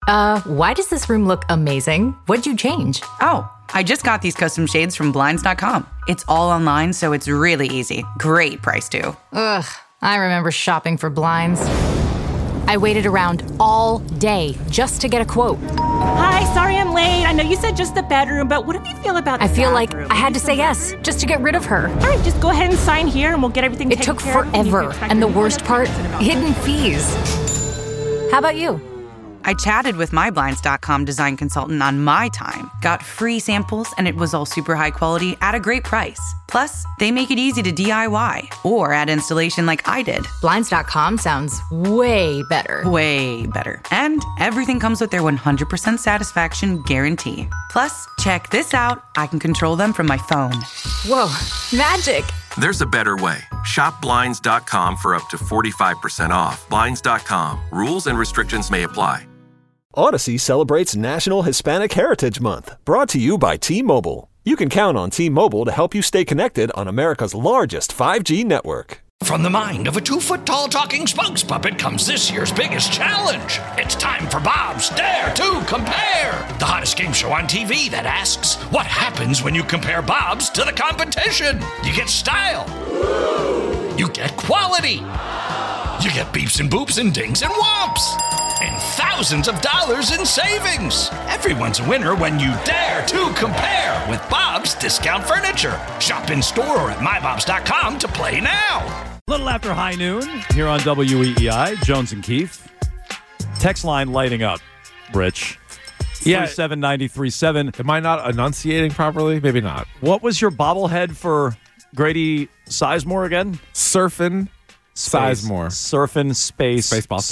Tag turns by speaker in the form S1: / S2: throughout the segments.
S1: Why does this room look amazing? What'd you change?
S2: Oh, I just got these custom shades from Blinds.com. It's all online, so it's really easy. Great price, too.
S1: Ugh, I remember shopping for blinds. I waited around all day just to get a quote.
S3: Hi, sorry I'm late. I know you said just the bedroom, but what do you feel about the
S1: I feel
S3: bathroom?
S1: like I had to say yes just to get rid of her.
S3: All right, just go ahead and sign here and we'll get everything
S1: It
S3: taken
S1: took
S3: care of.
S1: forever, and the worst part, hidden fees. How about you?
S2: I chatted with my Blinds.com design consultant on my time, got free samples, and it was all super high quality at a great price. Plus, they make it easy to DIY or add installation like I did.
S1: Blinds.com sounds way better.
S2: Way better. And everything comes with their 100% satisfaction guarantee. Plus, check this out. I can control them from my phone.
S1: Whoa, magic.
S4: There's a better way. Shop Blinds.com for up to 45% off. Blinds.com. Rules and restrictions may apply.
S5: Odyssey celebrates National Hispanic Heritage Month, brought to you by T-Mobile. You can count on T-Mobile to help you stay connected on America's largest 5G network.
S6: From the mind of a 2-foot-tall talking Spunks puppet comes this year's biggest challenge. It's time for Bob's Dare to Compare, the hottest game show on TV that asks, what happens when you compare Bob's to the competition? You get style. You get quality. You get beeps and boops and dings and whomps. And thousands of dollars in savings. Everyone's a winner when you dare to compare with Bob's Discount Furniture. Shop in store or at mybobs.com to play now.
S7: A little after high noon here on WEEI, Jones and Keith. Text line lighting up, Rich.
S8: Yeah.
S7: 37937.
S8: Am I not enunciating properly? Maybe not.
S7: What was your bobblehead for Grady Sizemore again?
S8: Surfing Sizemore.
S7: Surfing space.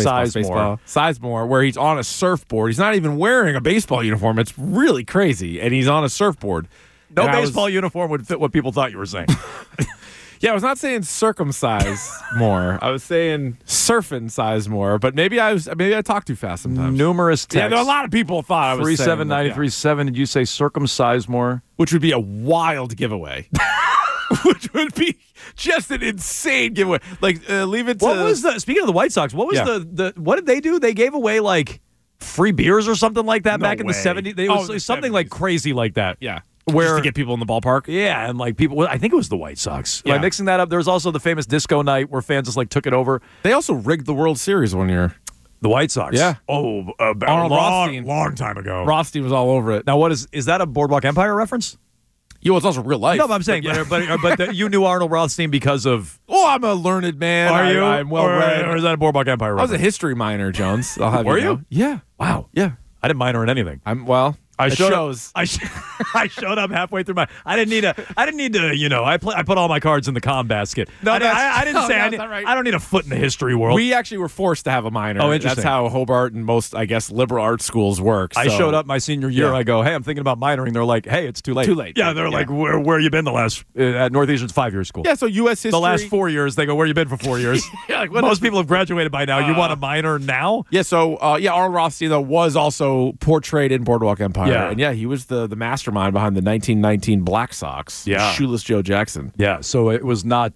S8: Sizemore, where he's on a surfboard. He's not even wearing a baseball uniform. It's really crazy. And he's on a surfboard.
S7: No baseball uniform would fit what people thought you were saying.
S8: Yeah, I was not saying circumcise more. I was saying surfing size more, but maybe I talk too fast sometimes.
S7: Numerous texts.
S8: Yeah, there are a lot of people thought I was saying
S7: 37937. Did you say circumcise more?
S8: Which would be a wild giveaway. Which would be just an insane giveaway. Like, leave it to...
S7: What was the... Speaking of the White Sox, what was the... What did they do? They gave away, like, free beers or something like that back in the 70s? It was something
S8: 70s.
S7: Like crazy like that.
S8: Yeah.
S7: Where,
S8: just to get people in the ballpark?
S7: Yeah, and like people... I think it was the White Sox.
S8: Yeah.
S7: Am I mixing that up? There was also the famous disco night where fans just, like, took it over.
S8: They also rigged the World Series one year.
S7: The White Sox?
S8: Yeah.
S7: Oh,
S8: Arnold Rothstein.
S7: Long time ago.
S8: Rothstein was all over it.
S7: Now, what is that a Boardwalk Empire reference?
S8: Yeah, well, it's also real life.
S7: No, but I'm saying, but you knew Arnold Rothstein because of...
S8: Oh, I'm a learned man.
S7: Are you?
S8: I'm well-read.
S7: Or is that a Boardwalk Empire
S8: I was
S7: reference?
S8: a history minor, Jones. I'll have
S7: Were
S8: you know.
S7: you?
S8: Yeah.
S7: Wow.
S8: Yeah.
S7: I didn't minor in anything.
S8: It shows.
S7: I showed up halfway through I didn't need to, you know, I put all my cards in the com basket.
S8: No,
S7: I didn't say
S8: that's not right.
S7: I don't need a foot in the history world.
S8: We actually were forced to have a minor.
S7: Oh, interesting.
S8: That's how Hobart and most, I guess, liberal arts schools work.
S7: I showed up my senior year.
S8: Yeah.
S7: I go, hey, I'm thinking about minoring. They're like, hey, it's too late.
S8: Too late.
S7: Yeah, they're like, where you been the last at Northeastern's 5-year school?
S8: Yeah, so U.S. history.
S7: The last 4 years, they go, where you been for 4 years?
S8: Yeah, like,
S7: most people have graduated by now. You want a minor now?
S8: Yeah, so Arnold Rothstein though was also portrayed in Boardwalk Empire.
S7: Yeah.
S8: And yeah, he was the mastermind behind the 1919 Black Sox.
S7: Yeah.
S8: Shoeless Joe Jackson.
S7: Yeah, so it was not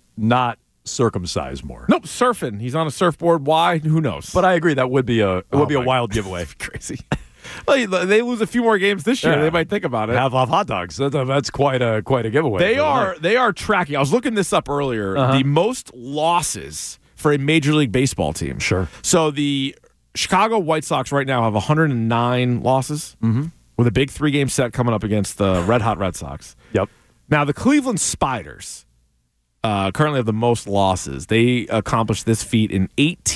S7: circumcised more.
S8: Nope, surfing. He's on a surfboard. Why? Who knows?
S7: But I agree that would be a wild giveaway.
S8: Crazy. Well, they lose a few more games this year.
S7: Yeah.
S8: They might think about it.
S7: Half off hot dogs. That's quite a giveaway.
S8: They are tracking. I was looking this up earlier. The most losses for a Major League Baseball team.
S7: Sure.
S8: So the Chicago White Sox right now have 109 losses with a big 3-game set coming up against the Red Hot Red Sox.
S7: Yep.
S8: Now, the Cleveland Spiders currently have the most losses. They accomplished this feat in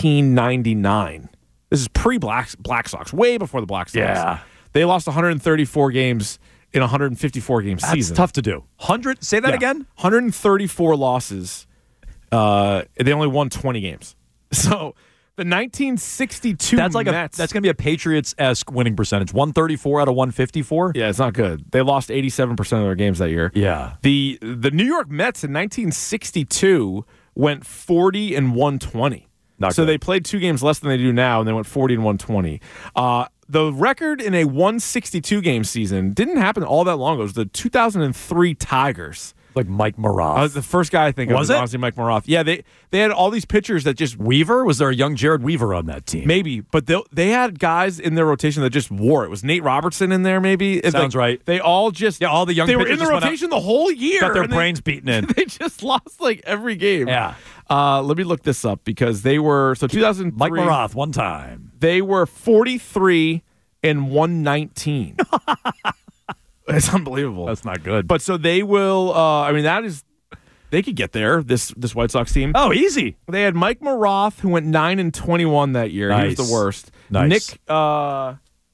S8: 1899. This is pre-Black Sox, way before the Black Sox.
S7: Yeah.
S8: They lost 134 games in a 154-game season.
S7: That's tough to do. Say that again?
S8: 134 losses. They only won 20 games. So the 1962
S7: That's like
S8: Mets,
S7: that's going to be a Patriots-esque winning percentage. 134 out of 154.
S8: yeah, it's not good. They lost 87% of their games that year.
S7: Yeah.
S8: The New York Mets in 1962 went 40-120.
S7: Not
S8: so
S7: good.
S8: they played 2 games less than they do now, and they went 40-120. The record in a 162-game season didn't happen all that long ago. It was the 2003 Tigers.
S9: Like Mike Maroth.
S8: The first guy I think of was honestly Mike Maroth. Yeah, they had all these pitchers that just
S9: Weaver. Was there a young Jared Weaver on that team?
S8: Maybe, but they had guys in their rotation that just wore it. Was Nate Robertson in there? Maybe
S9: sounds right.
S8: They all just
S9: all the young
S8: they were
S9: pitchers
S8: in the rotation the whole year.
S9: Got their brains beaten in.
S8: They just lost like every game.
S9: Yeah.
S8: Let me look this up because they were 2003.
S9: Mike Maroth one time.
S8: They were 43 and 119. It's unbelievable.
S9: That's not good.
S8: But so they will. That is. They could get there. This White Sox team.
S9: Oh, easy.
S8: They had Mike Maroth, who went 9-21 that year.
S9: Nice.
S8: He was the worst.
S9: Nice.
S8: Nick Carnejo,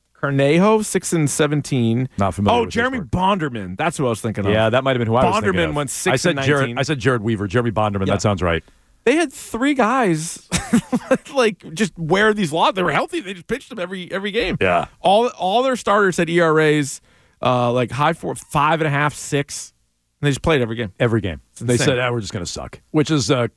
S8: 6-17.
S9: Not familiar.
S8: Oh, Jeremy Bonderman. That's who I was thinking of.
S9: Yeah, that might have been who I was thinking of.
S8: Bonderman went 6-19.
S9: I said Jared Weaver. Jeremy Bonderman.
S8: Yeah.
S9: That sounds right.
S8: They had three guys like just wear these laws. They were healthy. They just pitched them every game.
S9: Yeah.
S8: All their starters had ERAs like high 5.5, 6. And they just played every game.
S9: Every game. They said, we're just going to suck, which is, to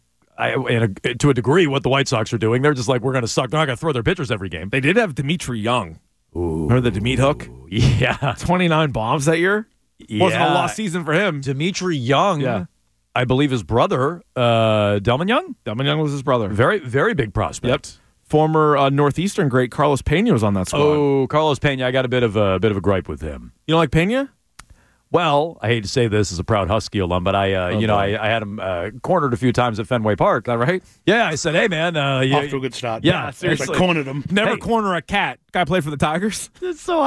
S9: a degree, what the White Sox are doing. They're just like, we're going to suck. They're not going to throw their pitchers every game.
S8: They did have Dimitri Young.
S9: Ooh.
S8: Remember the Demet hook?
S9: Yeah.
S8: 29 bombs that year?
S9: Yeah.
S8: Wasn't a lost season for him.
S9: Dimitri Young.
S8: Yeah.
S9: I believe his brother, Delman Young.
S8: Delman Young was his brother.
S9: Very, very big prospect.
S8: Yep. Former Northeastern great Carlos Pena was on that squad.
S9: Oh, Carlos Pena. I got a bit of a gripe with him.
S8: You don't like Pena?
S9: Well, I hate to say this as a proud Husky alum, but I had him cornered a few times at Fenway Park.
S8: Is that right?
S9: Yeah, I said, hey, man.
S10: Off to a good start.
S9: Yeah,
S8: seriously.
S10: I cornered him.
S8: Never corner a cat. Guy played for the Tigers.
S9: So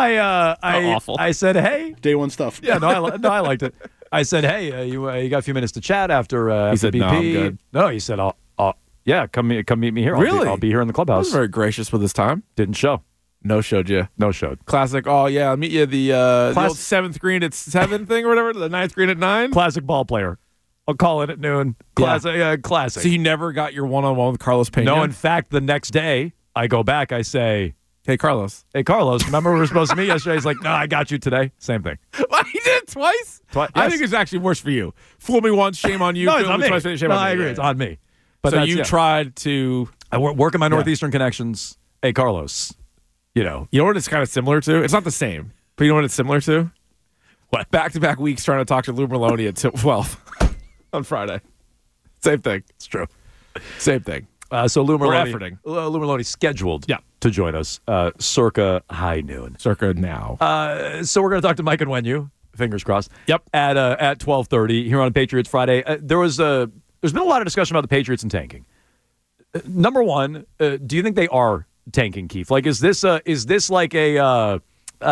S9: I said, hey.
S10: Day one stuff.
S9: Yeah, no, I liked it. I said, hey, you got a few minutes to chat after
S8: he said,
S9: BP?
S8: No, I'm good.
S9: No, he said, yeah, come meet me here.
S8: Really?
S9: I'll be here in the clubhouse.
S8: He was very gracious with his time.
S9: Didn't show.
S8: No showed you.
S9: No showed.
S8: Classic. Oh, yeah. I'll meet you at the old 7th green at 7 thing or whatever. The 9th green at 9.
S9: Classic ball player. I'll call it at noon. Classic. Classic.
S8: So you never got your one-on-one with Carlos Pena?
S9: No, in fact, the next day, I go back. I say,
S8: hey, Carlos,
S9: remember we were supposed to meet yesterday? He's like, no, I got you today. Same thing.
S8: Well, he did it twice?
S9: Yes.
S8: I think it's actually worse for you. Fool me once, shame on you.
S9: No, it's on me.
S8: Twice, shame on
S9: I
S8: me.
S9: agree. It's on me. But
S8: so you tried to...
S9: I work in my Northeastern connections. Hey, Carlos. You know
S8: what it's kind of similar to? It's not the same, but you know what it's similar to? What? Back-to-back weeks trying to talk to Lou Merloni at 12 on Friday. Same thing. It's true. Same thing.
S9: So Lou Merloni,
S8: efforting.
S9: Lou Merloni scheduled to join us circa high noon.
S8: Circa now.
S9: So we're going to talk to Mike Onwenu, fingers crossed.
S8: Yep.
S9: At 12:30 here on Patriots Friday. There's been a lot of discussion about the Patriots and tanking. Number one, do you think they are tanking, Keith? Like, is this like a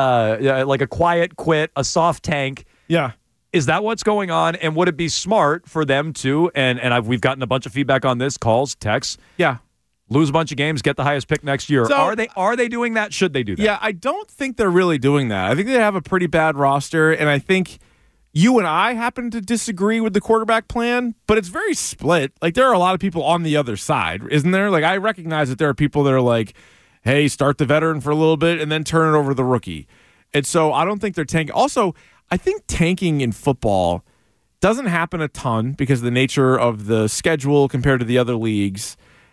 S9: quiet quit, a soft tank?
S8: Yeah.
S9: Is that what's going on? And would it be smart for them to, we've gotten a bunch of feedback on this, calls, texts.
S8: Yeah.
S9: Lose a bunch of games, get the highest pick next year.
S8: So,
S9: are they doing that? Should they do that?
S8: Yeah, I don't think they're really doing that. I think they have a pretty bad roster, and I think you and I happen to disagree with the quarterback plan, but it's very split. Like, there are a lot of people on the other side, isn't there? Like, I recognize that there are people that are like, hey, start the veteran for a little bit and then turn it over to the rookie. And so I don't think they're tanking. Also, I think tanking in football doesn't happen a ton because of the nature of the schedule compared to the other leagues.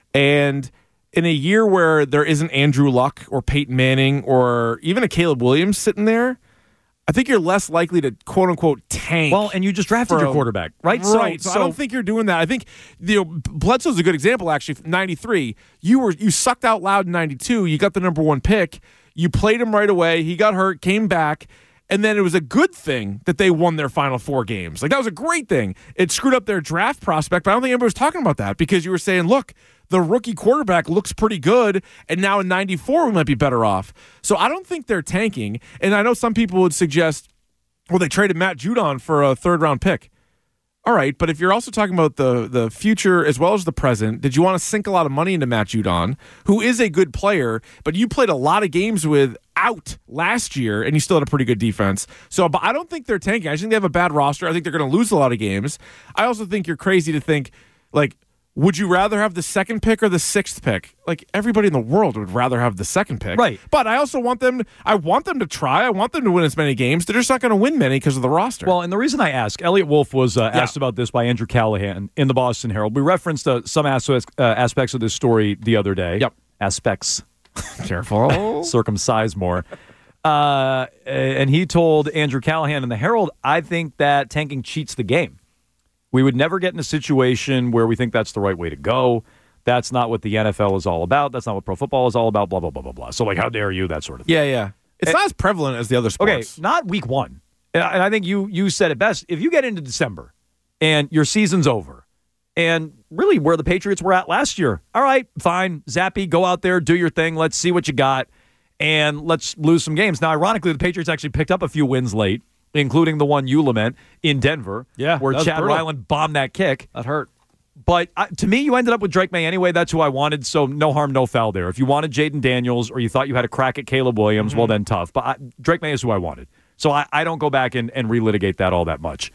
S8: And in a year where there isn't Andrew Luck or Peyton Manning or even a Caleb Williams sitting there, I think you're less likely to quote-unquote tank.
S9: Well, and you just drafted your quarterback, right?
S8: Right. So I don't think you're doing that. I think Bledsoe's a good example, actually. 93, you sucked out loud in 92. You got the number 1 pick. You played him right away. He got hurt, came back, and then it was a good thing that they won their final 4 games. Like, that was a great thing. It screwed up their draft prospect, but I don't think anybody was talking about that because you were saying, look, the rookie quarterback looks pretty good, and now in 94 we might be better off. So I don't think they're tanking. And I know some people would suggest, well, they traded Matt Judon for a 3rd-round pick. All right, but if you're also talking about the future as well as the present, did you want to sink a lot of money into Matt Judon, who is a good player, but you played a lot of games with out last year, and you still had a pretty good defense. So but I don't think they're tanking. I just think they have a bad roster. I think they're going to lose a lot of games. I also think you're crazy to think, like, would you rather have the 2nd pick or the 6th pick? Like, everybody in the world would rather have the 2nd pick.
S9: Right.
S8: But I also want them to try. I want them to win as many games. They're just not going to win many because of the roster.
S9: Well, and the reason I ask, Elliot Wolf was asked about this by Andrew Callahan in the Boston Herald. We referenced some aspects of this story the other day.
S8: Yep.
S9: Aspects.
S8: Careful.
S9: Circumcise more. And he told Andrew Callahan in the Herald, I think that tanking cheats the game. We would never get in a situation where we think that's the right way to go. That's not what the NFL is all about. That's not what pro football is all about, blah, blah, blah, blah, blah. So, like, how dare you, that sort of thing.
S8: Yeah. It's not as prevalent as the other sports.
S9: Okay, not week one. And I think you said it best. If you get into December and your season's over, and really where the Patriots were at last year, all right, fine, Zappy, go out there, do your thing. Let's see what you got, and let's lose some games. Now, ironically, the Patriots actually picked up a few wins late, including the one you lament in Denver, where Chad Ryland bombed that kick.
S8: That hurt.
S9: But to me, you ended up with Drake May anyway. That's who I wanted, so no harm, no foul there. If you wanted Jaden Daniels or you thought you had a crack at Caleb Williams, well, then tough. But Drake May is who I wanted. So I don't go back and relitigate that all that much.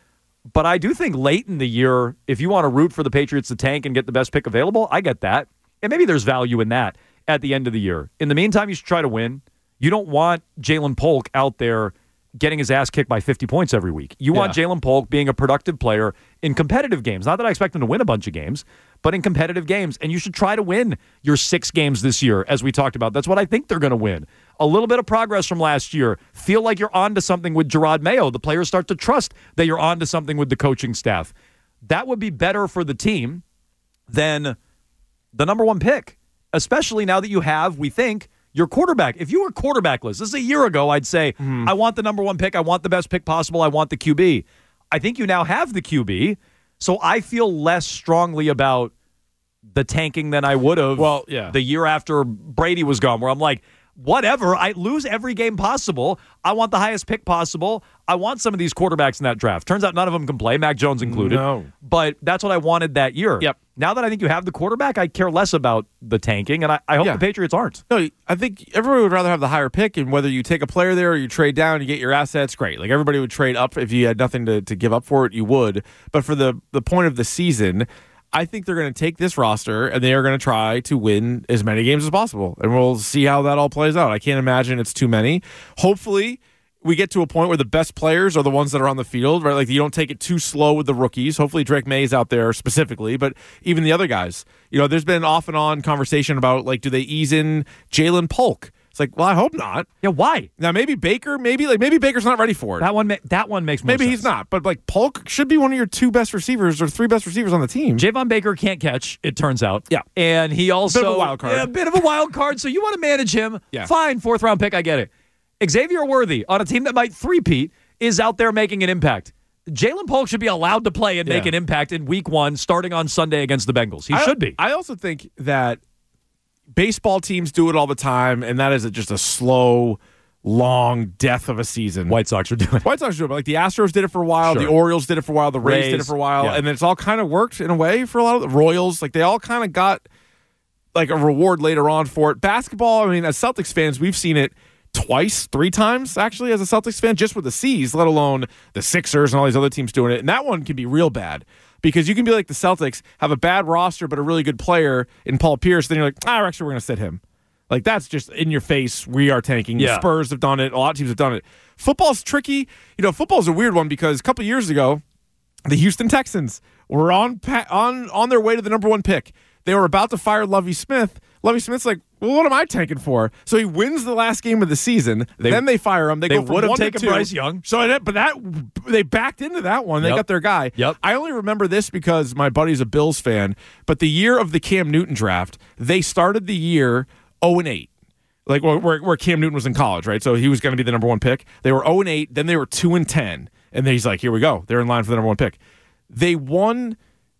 S9: But I do think late in the year, if you want to root for the Patriots to tank and get the best pick available, I get that. And maybe there's value in that at the end of the year. In the meantime, you should try to win. You don't want Jalen Polk out there getting his ass kicked by 50 points every week. You want Jalen Polk being a productive player in competitive games. Not that I expect him to win a bunch of games, but in competitive games. And you should try to win your 6 games this year, as we talked about. That's what I think they're going to win. A little bit of progress from last year. Feel like you're on to something with Gerard Mayo. The players start to trust that you're on to something with the coaching staff. That would be better for the team than the number 1 pick, especially now that you have, we think, your quarterback. If you were quarterbackless, this is a year ago, I'd say, I want the number 1 pick. I want the best pick possible. I want the QB. I think you now have the QB, so I feel less strongly about the tanking than I would have the year after Brady was gone, where I'm like, whatever, I lose every game possible. I want the highest pick possible. I want some of these quarterbacks in that draft. Turns out none of them can play, Mac Jones included.
S8: No.
S9: But that's what I wanted that year.
S8: Yep.
S9: Now that I think you have the quarterback, I care less about the tanking, and I hope the Patriots aren't.
S8: No, I think everybody would rather have the higher pick, and whether you take a player there or you trade down, you get your assets, great. Like, everybody would trade up. If you had nothing to give up for it, you would. But for the point of the season, I think they're going to take this roster and they are going to try to win as many games as possible. And we'll see how that all plays out. I can't imagine it's too many. Hopefully, we get to a point where the best players are the ones that are on the field, right? Like, you don't take it too slow with the rookies. Hopefully, Drake May's out there specifically, but even the other guys. You know, there's been off and on conversation about, like, do they ease in Jalen Polk? It's like, well, I hope not.
S9: Yeah, why?
S8: Now, maybe Baker, maybe Baker's not ready for it.
S9: That one makes more
S8: maybe
S9: sense.
S8: He's not, but like Polk should be one of your 2 best receivers or 3 best receivers on the team.
S9: Javon Baker can't catch, it turns out.
S8: Yeah.
S9: And he also...
S8: Bit of a wild card.
S9: Yeah, a bit of a wild card, so you want to manage him.
S8: Yeah.
S9: Fine, 4th-round pick, I get it. Xavier Worthy, on a team that might three-peat, is out there making an impact. Jalen Polk should be allowed to play and make an impact in week 1, starting on Sunday against the Bengals. He should be.
S8: I also think that baseball teams do it all the time, and that is just a slow, long death of a season.
S9: White Sox are doing it.
S8: White Sox do it, but like the Astros did it for a while, the Orioles did it for a while, the Rays did it for a while, and then it's all kind of worked in a way for a lot of the Royals. Like, they all kind of got like a reward later on for it. Basketball, I mean, as Celtics fans, we've seen it twice, 3 times, actually, as a Celtics fan, just with the C's, let alone the Sixers and all these other teams doing it. And that one can be real bad. Because you can be like the Celtics, have a bad roster but a really good player in Paul Pierce, then you're like, actually, we're going to sit him. Like, that's just in your face. We are tanking. The Spurs have done it. A lot of teams have done it. Football's tricky. You know, football's a weird one because a couple years ago, the Houston Texans were on their way to the number 1 pick. They were about to fire Lovie Smith. Lovie Smith's like, well, what am I tanking for? So he wins the last game of the season. Then they fire him. They go from 1 to 2. They would have taken
S9: Bryce Young.
S8: So, they backed into that one. They got their guy.
S9: Yep.
S8: I only remember this because my buddy's a Bills fan. But the year of the Cam Newton draft, they started the year 0-8. Like, where Cam Newton was in college, right? So he was going to be the number 1 pick. They were 0-8. Then they were 2-10. And then he's like, here we go. They're in line for the number 1 pick. They won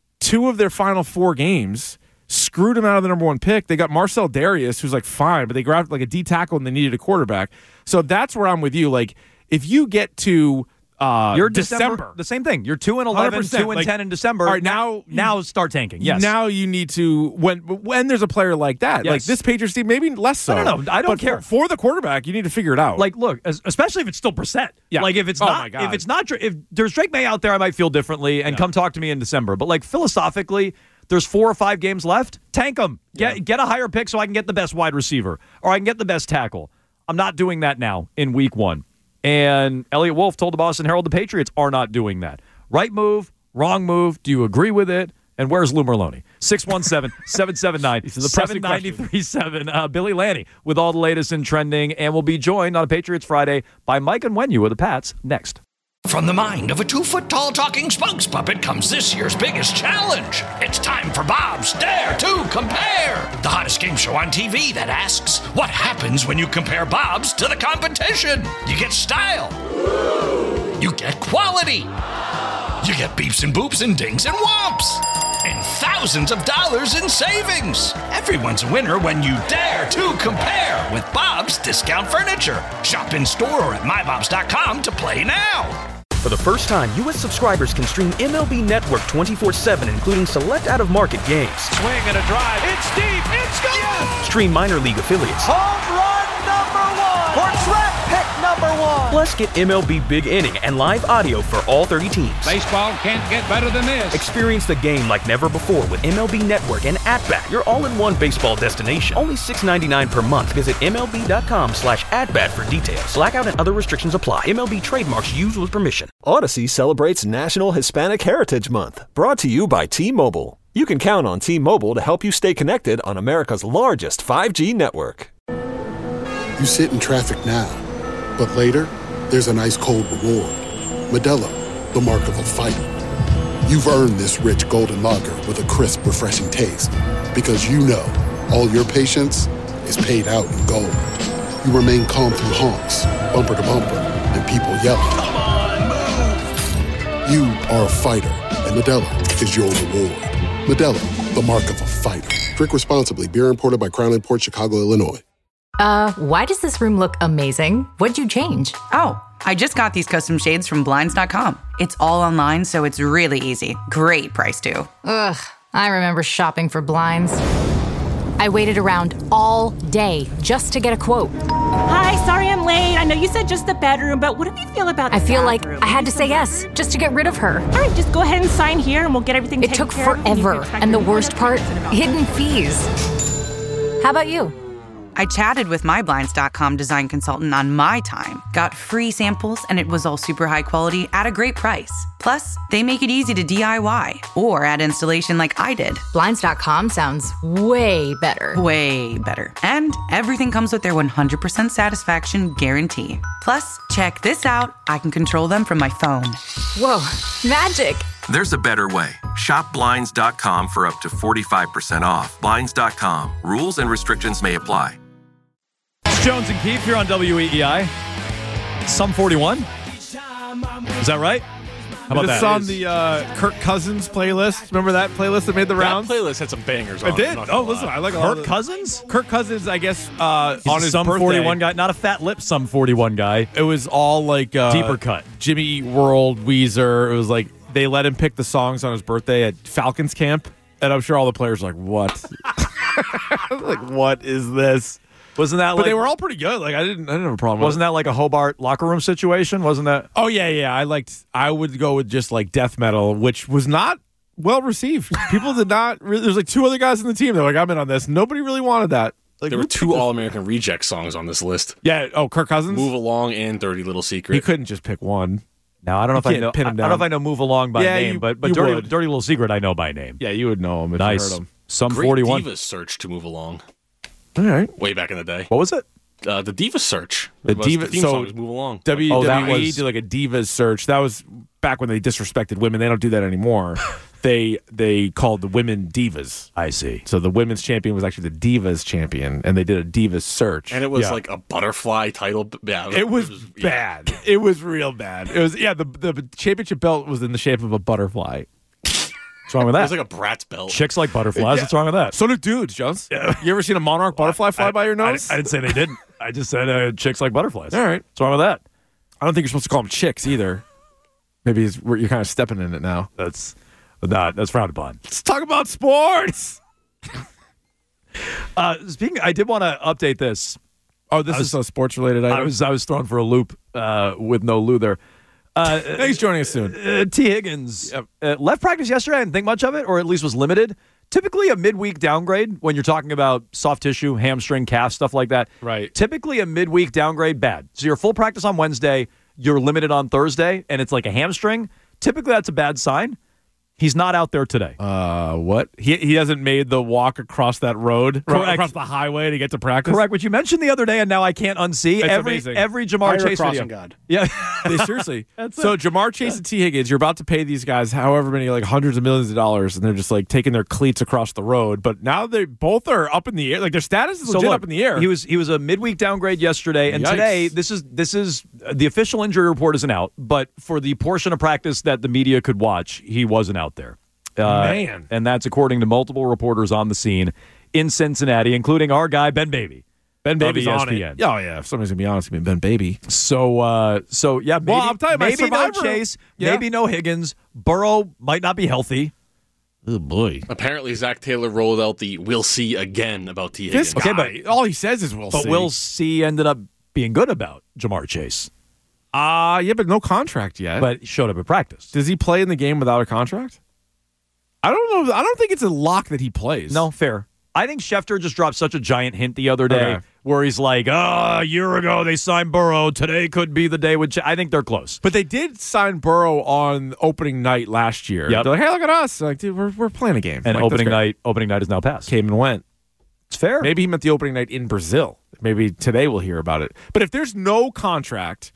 S8: 2 of their final 4 games. Screwed him out of the number 1 pick. They got Marcel Darius, who's like fine, but they grabbed like a D tackle and they needed a quarterback. So that's where I'm with you. Like, if you get to
S9: You're
S8: December,
S9: the same thing. You're 2-11, 2-10 in December.
S8: All right, now
S9: start tanking. Yes.
S8: Now you need to when there's a player like that, like this Patriots team, maybe less so.
S9: No, I don't care.
S8: For the quarterback, you need to figure it out.
S9: Like, look, especially if it's still Brissett.
S8: Yeah.
S9: Like, if it's if there's Drake May out there, I might feel differently and come talk to me in December. But like, philosophically, there's 4 or 5 games left. Tank them. Get a higher pick so I can get the best wide receiver or I can get the best tackle. I'm not doing that now in week 1. And Elliot Wolf told the Boston Herald the Patriots are not doing that. Right move, wrong move. Do you agree with it? And where's Lou Merloni? 617-779-7937. Billy Lanny with all the latest in trending. And we'll be joined on a Patriots Friday by Mike and Wenyu of the Pats next.
S6: From the mind of a 2-foot-tall talking spokes puppet comes this year's biggest challenge. It's time for Bob's Dare to Compare, the hottest game show on TV that asks, what happens when you compare Bob's to the competition? You get style. You get quality. You get beeps and boops and dings and whomps. And thousands of dollars in savings. Everyone's a winner when you dare to compare with Bob's Discount Furniture. Shop in store or at mybobs.com to play now.
S10: For the first time, U.S. subscribers can stream MLB Network 24/7, including select out-of-market games.
S11: Swing and a drive. It's deep. It's gone. Yes!
S10: Stream minor league affiliates.
S11: Home run number 1. Or draft pick number 1.
S10: Plus, get MLB Big Inning and live audio for all 30 teams.
S11: Baseball can't get better than this.
S10: Experience the game like never before with MLB Network and At-Bat, your all-in-one baseball destination. Only $6.99 per month. Visit MLB.com/AtBat for details. Blackout and other restrictions apply. MLB trademarks used with permission.
S5: Odyssey celebrates National Hispanic Heritage Month, brought to you by T-Mobile. You can count on T-Mobile to help you stay connected on America's largest 5G network.
S12: You sit in traffic now, but later, there's an ice-cold reward. Modelo, the mark of a fighter. You've earned this rich golden lager with a crisp, refreshing taste. Because you know, all your patience is paid out in gold. You remain calm through honks, bumper to bumper, and people yelling. Come on, move! You are a fighter, and Modelo is your reward. Modelo, the mark of a fighter. Drink responsibly. Beer imported by Crown Imports, Chicago, Illinois.
S1: Why does this room look amazing? What'd you change?
S2: Oh, I just got these custom shades from Blinds.com. It's all online, so it's really easy. Great price, too.
S1: Ugh, I remember shopping for blinds. I waited around all day just to get a quote.
S3: Hi, sorry I'm late. I know you said just the bedroom, but what do you feel about the
S1: I feel
S3: bathroom?
S1: like I had to say yes just to get rid of her.
S3: All right, just go ahead and sign here and we'll get everything
S1: It
S3: taken
S1: took
S3: care of.
S1: forever, and the worst part, hidden fees. How about you?
S2: I chatted with my Blinds.com design consultant on my time, got free samples, and it was all super high quality at a great price. Plus, they make it easy to DIY or add installation like I did.
S1: Blinds.com sounds way better.
S2: Way better. And everything comes with their 100% satisfaction guarantee. Plus, check this out. I can control them from my phone.
S1: Whoa, magic.
S4: There's a better way. Shop Blinds.com for up to 45% off. Blinds.com. Rules and restrictions may apply.
S9: Jones and Keith here on WEEI. Sum 41. Is that right? How about
S8: this
S9: that?
S8: on the Kirk Cousins playlist. Remember that playlist that made the rounds?
S13: That playlist had some bangers on
S8: it. It did? Oh, listen, I like
S9: Kirk Cousins?
S8: Kirk Cousins, I guess,
S9: He's
S8: on his
S9: Sum
S8: birthday.
S9: 41 guy. Not a fat lip Sum 41 guy.
S8: It was all like
S9: deeper cut.
S8: Jimmy Eat World, Weezer. It was like they let him pick the songs on his birthday at Falcons camp. And I'm sure all the players were like, what? Like, what is this?
S9: Wasn't that
S8: But
S9: like,
S8: they were all pretty good. Like I didn't have a problem
S9: wasn't that like a Hobart locker room situation? Wasn't that?
S8: Oh yeah. I would go with just like death metal, which was not well received. People did not really, there's like two other guys in the team. They're like, I'm in on this. Nobody really wanted that. Like,
S13: there were two All-American Reject songs on this list.
S8: Yeah. Oh, Kirk Cousins?
S13: Move Along and Dirty Little Secret.
S8: He couldn't just pick one.
S9: No, I don't know if I know.
S8: Pin him
S9: I don't know if I know Move Along by name, but
S8: you
S9: Dirty Little Secret I know by name.
S8: Yeah, you would know him if
S9: nice.
S8: you heard him.
S9: Sum
S13: Great
S9: 41.
S13: Divas search to Move Along.
S8: All right.
S13: Way back in the day.
S9: What was it?
S13: The Divas search.
S8: The
S13: theme song was Move Along.
S8: WWE did like a Divas search. That was back when they disrespected women. They don't do that anymore. They called the women divas.
S9: I see.
S8: So the women's champion was actually the Divas champion, and they did a Divas search.
S13: And it was like a butterfly title. Yeah,
S8: it was bad. Yeah. It was real bad. It was the championship belt was in the shape of a butterfly.
S9: What's wrong with that?
S13: It was like a Bratz belt.
S9: Chicks like butterflies. What's wrong with that?
S8: So do dudes, Jones. Yeah. You ever seen a monarch butterfly fly by your nose?
S9: I didn't say they didn't. I just said chicks like butterflies.
S8: All right.
S9: What's wrong with that?
S8: I don't think you're supposed to call them chicks either. Maybe you're kind of stepping in it now.
S9: That's frowned upon.
S8: Let's talk about sports.
S9: I did want to update this.
S8: Oh, this is a sports related item.
S9: I was thrown for a loop with no Lou there.
S8: He's joining us soon.
S9: T. Higgins left practice yesterday. I didn't think much of it, or at least was limited. Typically a midweek downgrade when you're talking about soft tissue, hamstring, calf, stuff like that.
S8: Right.
S9: Typically a midweek downgrade, bad. So you're full practice on Wednesday, you're limited on Thursday, and it's like a hamstring. Typically that's a bad sign. He's not out there today.
S8: What? He hasn't made the walk across that road, across the highway to get to practice?
S9: Correct, which you mentioned the other day, and now I can't unsee.
S8: It's
S9: every
S8: amazing.
S9: Jamar Chase video.
S14: God.
S9: Yeah.
S8: Seriously. So Jamar Chase and T. Higgins, you're about to pay these guys however many, like hundreds of millions of dollars, and they're just like taking their cleats across the road. But now they both are up in the air. Like their status is legit up in the air.
S9: He was a midweek downgrade yesterday, and today this is the official injury report isn't out, but for the portion of practice that the media could watch, he wasn't out there.
S8: Man.
S9: And that's according to multiple reporters on the scene in Cincinnati, including our guy, Ben Baby.
S8: Ben Baby's on
S9: ESPN.
S8: it. Oh, yeah. If somebody's going to be honest with me, Ben Baby.
S9: So yeah, maybe,
S8: I'm telling you, my
S9: maybe no
S8: Survivor-
S9: Chase,
S8: Yeah.
S9: maybe no Higgins. Burrow might not be healthy.
S8: Oh, boy.
S13: Apparently, Zach Taylor rolled out the "we'll see again" about T. Higgins.
S8: This guy, all he says is we'll see.
S9: But we'll see ended up being good about Jamar Chase.
S8: Yeah, but no contract yet.
S9: But he showed up at practice.
S8: Does he play in the game without a contract? I don't know. I don't think it's a lock that he plays.
S9: No, fair. I think Schefter just dropped such a giant hint the other day where he's like, a year ago they signed Burrow. Today could be the day. I think they're close.
S8: But they did sign Burrow on opening night last year.
S9: Yep.
S8: They're like, hey, look at us. Like, dude, we're playing a game.
S9: And
S8: like,
S9: opening night is now passed.
S8: Came and went.
S9: It's fair.
S8: Maybe he meant the opening night in Brazil. Maybe today we'll hear about it. But if there's no contract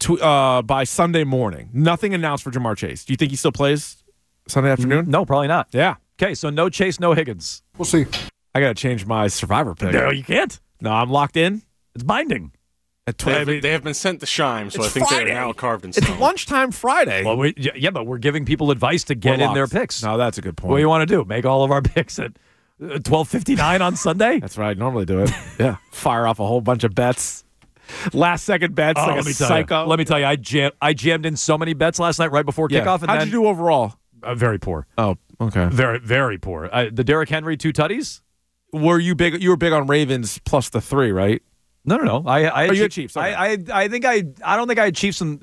S8: by Sunday morning, nothing announced for Jamar Chase, do you think he still plays Sunday afternoon?
S9: No, probably not.
S8: Yeah.
S9: Okay, so no Chase, no Higgins.
S12: We'll see.
S8: I got to change my Survivor pick.
S9: No, you can't.
S8: No, I'm locked in.
S9: It's binding.
S8: At
S13: They have been sent to Shime, so I think
S8: Friday.
S13: they're now carved in stone.
S8: It's lunchtime Friday.
S9: Well, but we're giving people advice to get in their picks.
S8: No, that's a good point.
S9: What do you want to do? Make all of our picks at 12:59 on Sunday?
S8: That's right. I normally do it. Yeah. Fire off a whole bunch of bets. Last second bets like a psycho.
S9: Let me tell you, I jammed in so many bets last night right before kickoff. And
S8: How'd you do overall?
S9: Very poor.
S8: Oh, okay.
S9: Very, very poor. The Derrick Henry 2 tutties?
S8: Were you big? You were big on Ravens plus the 3, right?
S9: No. I
S8: you had Chiefs. Okay.
S9: I don't think I had Chiefs in,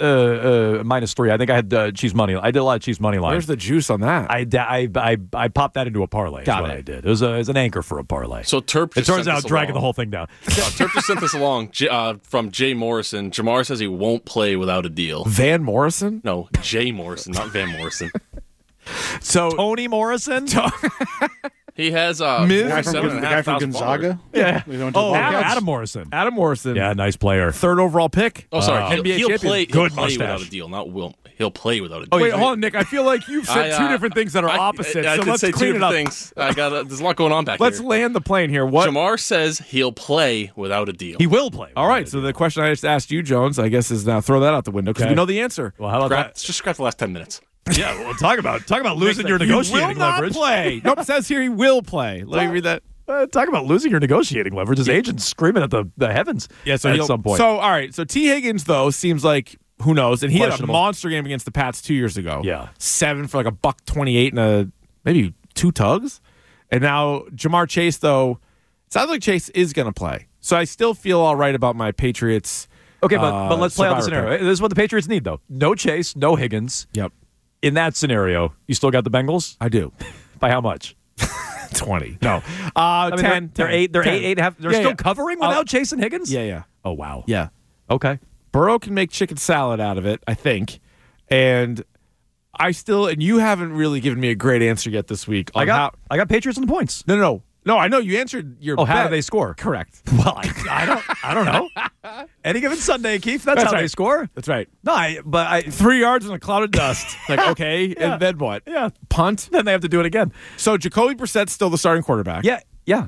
S9: -3. I think I had Chiefs money. I did a lot of Chiefs money line.
S8: Where's the juice on that?
S9: I popped that into a parlay. That's what I did. It was an anchor for a parlay.
S13: So Terp.
S9: It turns out dragging the whole thing down.
S13: Terp just sent this along from Jay Morrison. Jamar says he won't play without a deal.
S8: Van Morrison?
S13: No, Jay Morrison, not Van Morrison.
S8: So
S9: Tony Morrison.
S13: He has
S14: the guy from Gonzaga.
S9: Yeah.
S14: Adam
S9: Morrison.
S8: Adam Morrison.
S9: Yeah, nice player.
S8: 3rd overall pick.
S13: Oh, sorry.
S8: NBA
S13: He'll
S8: champion.
S13: play.
S9: Good
S13: He'll play
S9: mustache.
S13: without a deal. Not will. He'll play without a deal.
S8: Oh, wait, hold on, Nick. I feel like you've said two different things that are opposite.
S13: I
S8: so
S13: did
S8: let's
S13: say
S8: clean
S13: two
S8: it up.
S13: different things. There's a lot going on back
S8: Let's
S13: here.
S8: land the plane here. What?
S13: Jamar says he'll play without a deal.
S9: He will play.
S8: All right. So the question I just asked you, Jones, I guess is now throw that out the window because we know the answer.
S9: Well, how about that?
S13: Just scrap the last 10 minutes.
S9: Yeah, well, talk about losing your
S8: He
S9: negotiating
S8: will not
S9: leverage.
S8: play. Nope, it says here he will play. Let me read that.
S9: Talk about losing your negotiating leverage. His agent's screaming at the heavens.
S8: Yeah, so
S9: at some point.
S8: So all right. So T. Higgins though seems like who knows, and he had a
S9: Questionable.
S8: monster game against the Pats 2 years ago.
S9: Yeah.
S8: 7 for like $128 and maybe 2 tugs, and now Jamar Chase though. It sounds like Chase is going to play. So I still feel all right about my Patriots.
S9: Okay, but let's play out the
S8: Survivor
S9: scenario.
S8: pick.
S9: This is what the Patriots need, though. No Chase, no Higgins.
S8: Yep.
S9: In that scenario, you still got the Bengals?
S8: I do.
S9: By how much?
S8: 20.
S9: No.
S8: 10.
S9: They're 8. They're 8.5. They're
S8: Yeah,
S9: still
S8: yeah.
S9: covering without Chase and Higgins?
S8: Yeah.
S9: Oh, wow.
S8: Yeah.
S9: Okay.
S8: Burrow can make chicken salad out of it, I think. And I still, and you haven't really given me a great answer yet this week. On
S9: I got Patriots on the points.
S8: No, I know you answered your
S9: how
S8: bet.
S9: do they score?
S8: Correct.
S9: Well, I don't know. Any given Sunday, Keith, that's how
S8: right.
S9: they score.
S8: That's right.
S9: No, but
S8: 3 yards in a cloud of dust. Like, okay,
S9: Yeah.
S8: and then what?
S9: Yeah.
S8: Punt?
S9: Then they have to do it again.
S8: So Jacoby Brissett's still the starting quarterback.
S9: Yeah.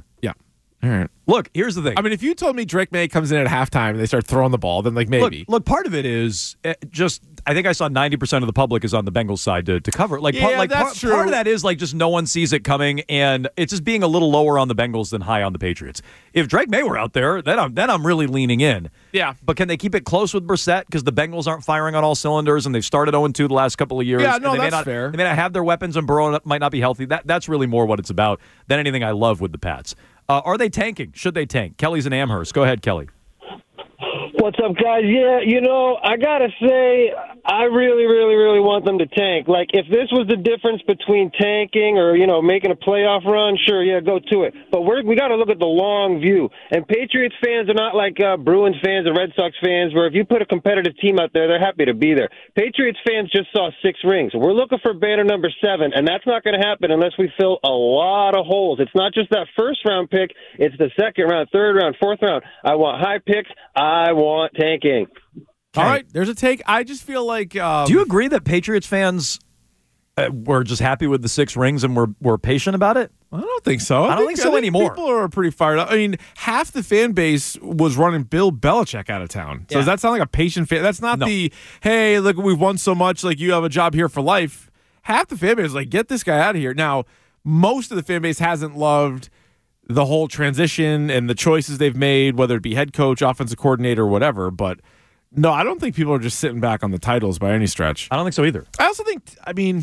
S8: All right.
S9: Look, here's the thing.
S8: I mean, if you told me Drake May comes in at halftime and they start throwing the ball, then like maybe.
S9: Look, part of it is just I think I saw 90% of the public is on the Bengals side to cover. Like,
S8: that's true.
S9: Part of that is like just no one sees it coming, and it's just being a little lower on the Bengals than high on the Patriots. If Drake May were out there, then I'm really leaning in.
S8: Yeah.
S9: But can they keep it close with Brissett because the Bengals aren't firing on all cylinders and they've started 0-2 the last couple of years?
S8: Yeah, no,
S9: and
S8: that's fair.
S9: They may not have their weapons and Burrow might not be healthy. That's really more what it's about than anything I love with the Pats. Are they tanking? Should they tank? Kelly's in Amherst. Go ahead, Kelly.
S15: What's up, guys? Yeah, I got to say, I really, really, really want them to tank. Like, if this was the difference between tanking or, making a playoff run, sure, yeah, go to it. But we got to look at the long view. And Patriots fans are not like Bruins fans or Red Sox fans, where if you put a competitive team out there, they're happy to be there. Patriots fans just saw 6 rings. We're looking for banner number 7, and that's not going to happen unless we fill a lot of holes. It's not just that first-round pick. It's the second round, third round, fourth round. I want high picks. I want tanking.
S8: All right, there's a take. I just feel like...
S9: Do you agree that Patriots fans were just happy with the 6 rings and were patient about it?
S8: I don't think so.
S9: I don't think so anymore.
S8: People are pretty fired up. I mean, half the fan base was running Bill Belichick out of town. So does that sound like a patient fan? That's not hey, look, we've won so much, like you have a job here for life. Half the fan base is like, get this guy out of here. Now, most of the fan base hasn't loved the whole transition and the choices they've made, whether it be head coach, offensive coordinator, or whatever, but... No, I don't think people are just sitting back on the titles by any stretch.
S9: I don't think so either.
S8: I also think, you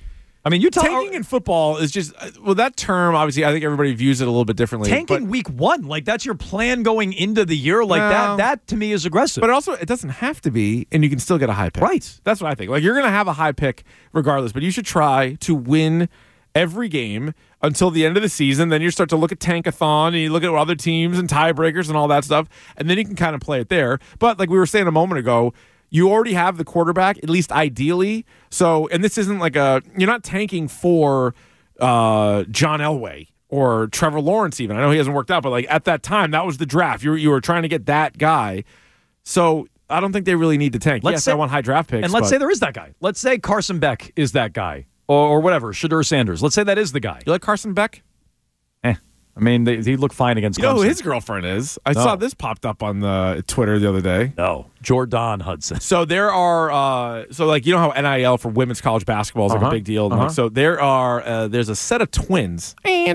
S8: tanking in football is just, that term, obviously, I think everybody views it a little bit differently.
S9: Tanking week 1, like that's your plan going into the year, like that to me is aggressive.
S8: But also, it doesn't have to be, and you can still get a high pick.
S9: Right.
S8: That's what I think. Like, you're going to have a high pick regardless, but you should try to win every game until the end of the season. Then you start to look at tankathon and you look at other teams and tiebreakers and all that stuff, and then you can kind of play it there. But like we were saying a moment ago, you already have the quarterback, at least ideally. So, and this isn't like you're not tanking for John Elway or Trevor Lawrence even. I know he hasn't worked out, but like at that time, that was the draft. You were trying to get that guy. So I don't think they really need to tank. I want high draft picks.
S9: And let's say there is that guy. Let's say Carson Beck is that guy. Or whatever, Shedeur Sanders. Let's say that is the guy.
S8: You like Carson Beck?
S9: I mean, he looked fine against Clemson.
S8: You know who his girlfriend is? I saw this popped up on the Twitter the other day.
S9: No, Jordan Hudson.
S8: So there are, you know how NIL for women's college basketball is like a big deal. So there's a set of twins.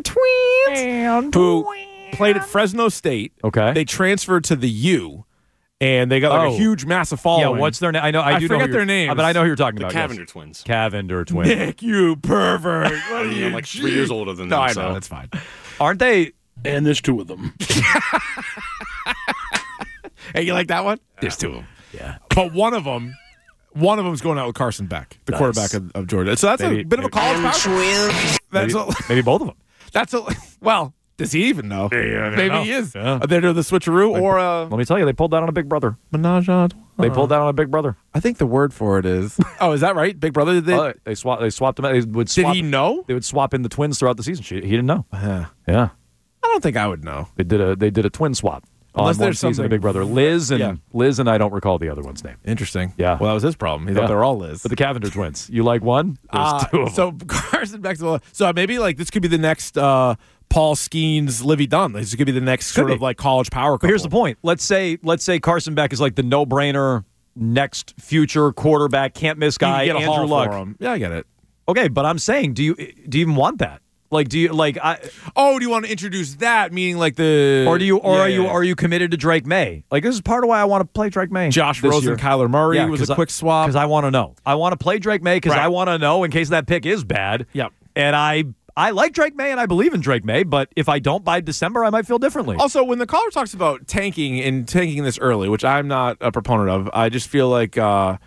S8: Who played at Fresno State.
S9: Okay.
S8: They transferred to the U. And they got like a huge, massive following.
S9: Yeah, what's their name? I
S8: forget their names.
S9: But I know who you're talking about.
S13: Cavender twins.
S9: Cavender twins.
S8: Nick, you pervert. What are you?
S13: I'm like 3 years older than them.
S8: No, I know. That's fine.
S9: Aren't they?
S14: And there's 2 of them.
S8: Hey, you like that one? There's 2 of them.
S9: Yeah.
S8: But one of them's going out with Carson Beck, the quarterback of Georgia. So that's a bit of a college power.
S9: Maybe both of them.
S8: Well, does he even know? Maybe he is.
S9: Yeah.
S8: They're doing the switcheroo or
S9: let me tell you, they pulled that on a Big Brother.
S8: Menage a trois.
S9: They pulled that on a Big Brother.
S8: I think the word for it is. Oh, is that right? Big Brother?
S9: They swapped them. Did
S8: he know?
S9: They would swap in the twins throughout the season. He didn't know.
S8: Yeah.
S9: I
S8: don't think I would know.
S9: They did a twin swap.
S8: Unless
S9: on one season of Big Brother. Liz and I don't recall the other one's name.
S8: Interesting.
S9: Yeah.
S8: Well, that was his problem. He thought they were all Liz.
S9: But the Cavender twins. You like one? There's 2 of them.
S8: So Carson Beck's so maybe like this could be the next Paul Skeens, Livy Dunn. This could be the next sort of like college power couple.
S9: But here's the point. Let's say Carson Beck is like the no-brainer next future quarterback, can't miss guy,
S8: you get a
S9: Andrew Luck.
S8: For him. Yeah, I get it.
S9: Okay, but I'm saying, do you even want that? Like, do you like?
S8: Do you want to introduce that? Meaning like the?
S9: Are you committed to Drake May? Like, this is part of why I want to play Drake May.
S8: Josh Rosen, and Kyler Murray was a quick swap
S9: because I want to know. I want to play Drake May because I want to know in case that pick is bad.
S8: Yep.
S9: And I like Drake May and I believe in Drake May, but if I don't by December, I might feel differently.
S8: Also, when the caller talks about tanking this early, which I'm not a proponent of, I just feel like,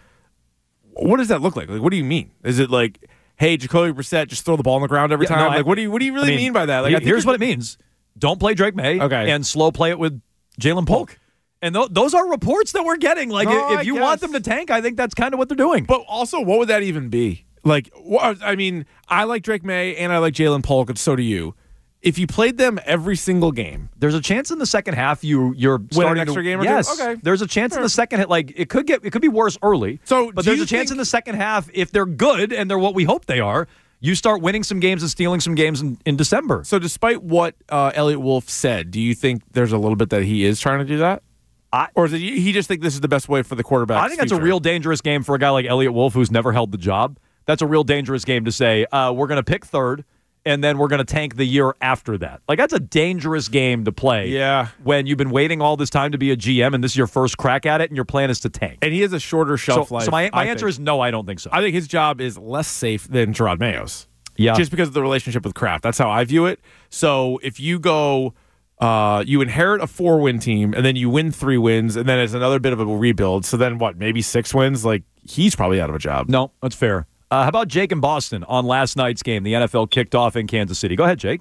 S8: what does that look like? Like, what do you mean? Is it like, hey, Jacoby Brissett, just throw the ball on the ground every time? What do you really mean by that? Like,
S9: here's what it means. Don't play Drake May and slow play it with Jalen Polk. And those are reports that we're getting. Like, if you want them to tank, I think that's kind of what they're doing.
S8: But also, what would that even be? Like, I mean, I like Drake May and I like Jalen Polk, and so do you. If you played them every single game,
S9: there's a chance in the second half you're starting
S8: an extra game or
S9: yes,
S8: two? Okay.
S9: There's a chance in the second half. Like, it could be worse early. But there's a chance in the second half if they're good and they're what we hope they are. You start winning some games and stealing some games in December.
S8: So despite what Elliott Wolf said, do you think there's a little bit that he is trying to do that? Or is it he just think this is the best way for the quarterback?
S9: I think that's a real dangerous game for a guy like Elliott Wolf who's never held the job. That's a real dangerous game to say, we're going to pick third, and then we're going to tank the year after that. Like, that's a dangerous game to play when you've been waiting all this time to be a GM, and this is your first crack at it, and your plan is to tank.
S8: And he has a shorter shelf life.
S9: So my answer is no, I don't think so.
S8: I think his job is less safe than Gerard Mayo's.
S9: Yeah.
S8: Just because of the relationship with Kraft. That's how I view it. So if you go You inherit a 4-win team, and then you win 3 wins, and then it's another bit of a rebuild. So then what, maybe 6 wins? Like, he's probably out of a job.
S9: No, that's fair. How about Jake in Boston on last night's game? The NFL kicked off in Kansas City. Go ahead, Jake.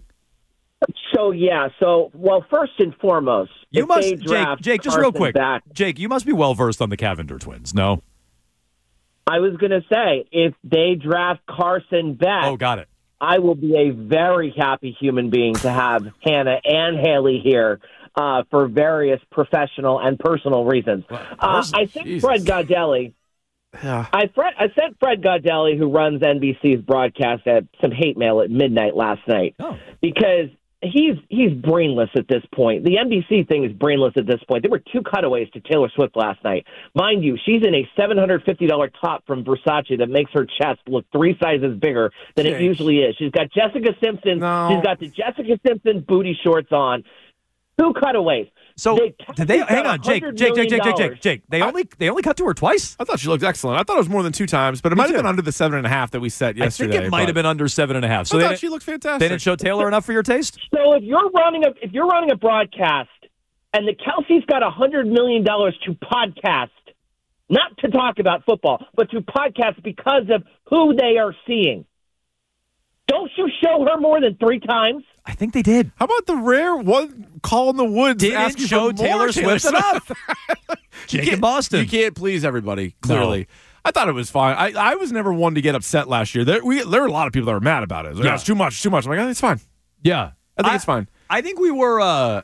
S16: Well, first and foremost,
S9: Jake, just real quick. Jake, you must be well-versed on the Cavender twins, no?
S16: I was going to say, if they draft Carson Beck,
S9: got it.
S16: I will be a very happy human being to have Hannah and Haley here for various professional and personal reasons. I think Fred Gaudelli.
S8: Yeah.
S16: I sent Fred Gaudelli, who runs NBC's broadcast, some hate mail at midnight last night because he's brainless at this point. The NBC thing is brainless at this point. There were 2 cutaways to Taylor Swift last night. Mind you, she's in a $750 top from Versace that makes her chest look 3 sizes bigger than it usually is. She's got Jessica Simpson.
S8: No.
S16: She's got the Jessica Simpson booty shorts on. 2 cutaways.
S9: So did they hang on, Jake? They only cut to her twice?
S8: I thought she looked excellent. I thought it was more than 2 times, but it might have been under the 7.5 that we set yesterday.
S9: I think it might have been under 7.5. So
S8: I thought she looked fantastic.
S9: They didn't show Taylor enough for your taste?
S16: So if you're running a broadcast and the Kelsey's got $100 million to podcast, not to talk about football, but to podcast because of who they are seeing, don't you show her more than 3 times?
S9: I think they did.
S8: How about the rare one call in the woods?
S9: Didn't show Taylor Swift enough. Jake in Boston.
S8: You can't please everybody, clearly. No. I thought it was fine. I was never one to get upset last year. There were a lot of people that were mad about it. It's too much. I'm like, it's fine.
S9: Yeah.
S8: I think it's fine.
S9: I think we were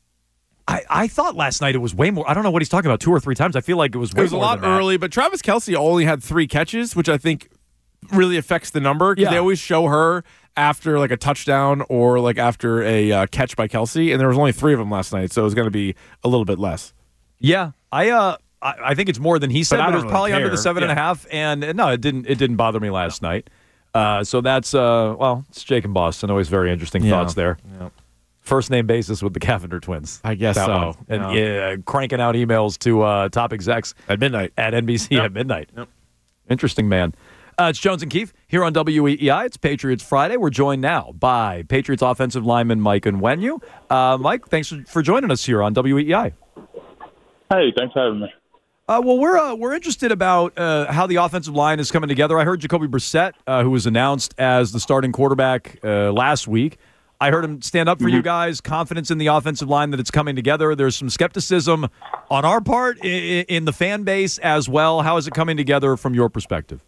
S9: I thought last night it was way more. I don't know what he's talking about, 2 or 3 times. I feel like it was way more.
S8: It was a lot early, but Travis Kelce only had 3 catches, which I think really affects the number because they always show her after like a touchdown or like after a catch by Kelce, and there was only 3 of them last night, so it was going to be a little bit less.
S9: Yeah, I think it's more than he said, but it was probably under the 7.5, and no, it didn't bother me last night. So that's it's Jake in Boston. Always very interesting thoughts there.
S8: Yeah.
S9: First name basis with the Cavender twins.
S8: I guess so.
S9: And cranking out emails to top execs
S8: at midnight
S9: at NBC at midnight. Yep. Interesting man. It's Jones and Keefe here on WEEI. It's Patriots Friday. We're joined now by Patriots offensive lineman Mike Onwenu. Mike, thanks for joining us here on WEEI.
S17: Hey, thanks for having me.
S9: We're interested about how the offensive line is coming together. I heard Jacoby Brissett, who was announced as the starting quarterback last week. I heard him stand up for you guys, confidence in the offensive line that it's coming together. There's some skepticism on our part in the fan base as well. How is it coming together from your perspective?